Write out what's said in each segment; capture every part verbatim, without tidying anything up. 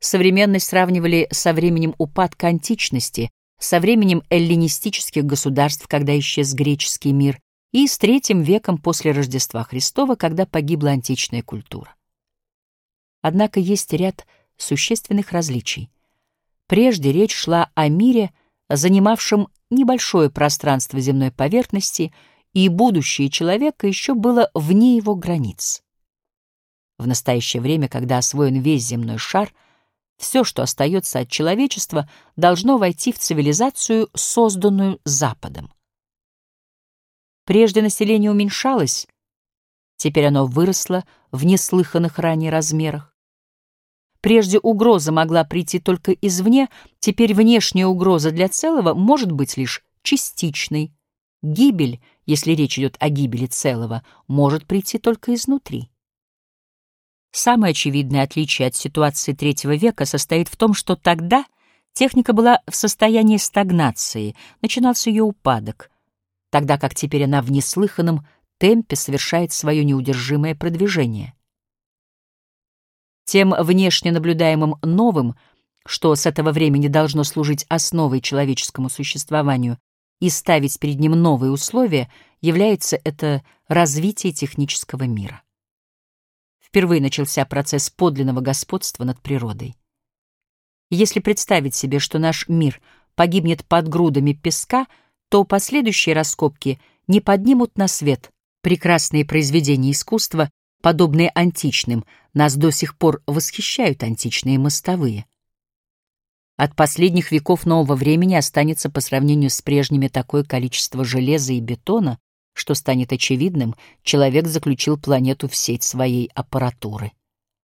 современность сравнивали со временем упадка античности, со временем эллинистических государств, когда исчез греческий мир, и с третьим веком после Рождества Христова, когда погибла античная культура. Однако есть ряд существенных различий. Прежде речь шла о мире, занимавшем небольшое пространство земной поверхности, и будущее человека еще было вне его границ. В настоящее время, когда освоен весь земной шар, все, что остается от человечества, должно войти в цивилизацию, созданную Западом. Прежде население уменьшалось, теперь оно выросло в неслыханных ранее размерах. Прежде угроза могла прийти только извне, теперь внешняя угроза для целого может быть лишь частичной. Гибель, если речь идет о гибели целого, может прийти только изнутри. Самое очевидное отличие от ситуации третьего века состоит в том, что тогда техника была в состоянии стагнации, начинался ее упадок, тогда как теперь она в неслыханном темпе совершает свое неудержимое продвижение. Тем внешне наблюдаемым новым, что с этого времени должно служить основой человеческому существованию и ставить перед ним новые условия, является это развитие технического мира. Впервые начался процесс подлинного господства над природой. Если представить себе, что наш мир погибнет под грудами песка, то последующие раскопки не поднимут на свет прекрасные произведения искусства, подобные античным. Нас до сих пор восхищают античные мостовые. От последних веков нового времени останется по сравнению с прежними такое количество железа и бетона, что станет очевидным, человек заключил планету в сеть своей аппаратуры.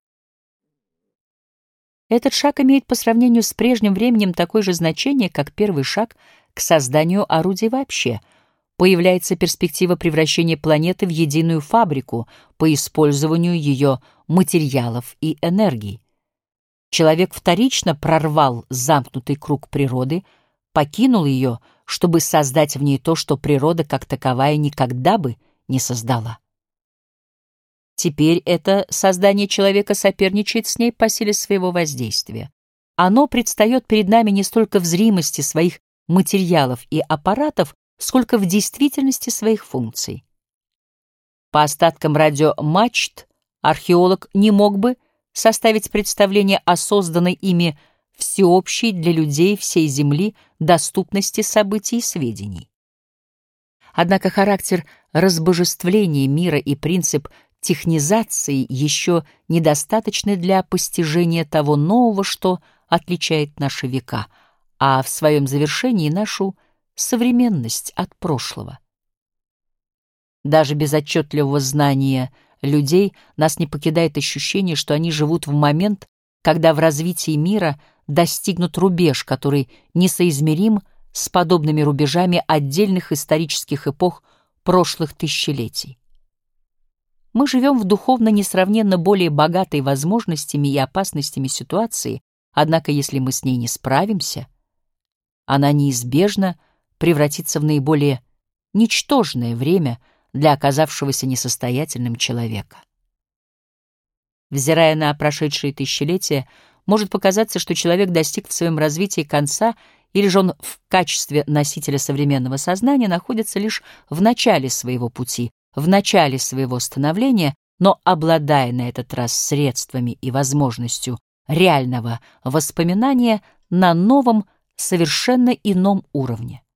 Этот шаг имеет по сравнению с прежним временем такое же значение, как первый шаг к созданию орудий вообще. Появляется перспектива превращения планеты в единую фабрику по использованию ее материалов и энергий. Человек вторично прорвал замкнутый круг природы, покинул ее, чтобы создать в ней то, что природа как таковая никогда бы не создала. Теперь это создание человека соперничает с ней по силе своего воздействия. Оно предстает перед нами не столько в зримости своих материалов и аппаратов, сколько в действительности своих функций. По остаткам радиомачт археолог не мог бы составить представление о созданной ими всеобщей для людей всей Земли доступности событий и сведений. Однако характер разбожествления мира и принцип технизации еще недостаточны для постижения того нового, что отличает наши века, а в своем завершении нашу современность от прошлого. Даже без отчетливого знания людей нас не покидает ощущение, что они живут в момент, когда в развитии мира достигнут рубеж, который несоизмерим с подобными рубежами отдельных исторических эпох прошлых тысячелетий. Мы живем в духовно несравненно более богатой возможностями и опасностями ситуации, однако если мы с ней не справимся, она неизбежно превратится в наиболее ничтожное время для оказавшегося несостоятельным человека. Взирая на прошедшие тысячелетия, может показаться, что человек достиг в своем развитии конца, или же он в качестве носителя современного сознания находится лишь в начале своего пути, в начале своего становления, но обладая на этот раз средствами и возможностью реального воспоминания на новом, совершенно ином уровне.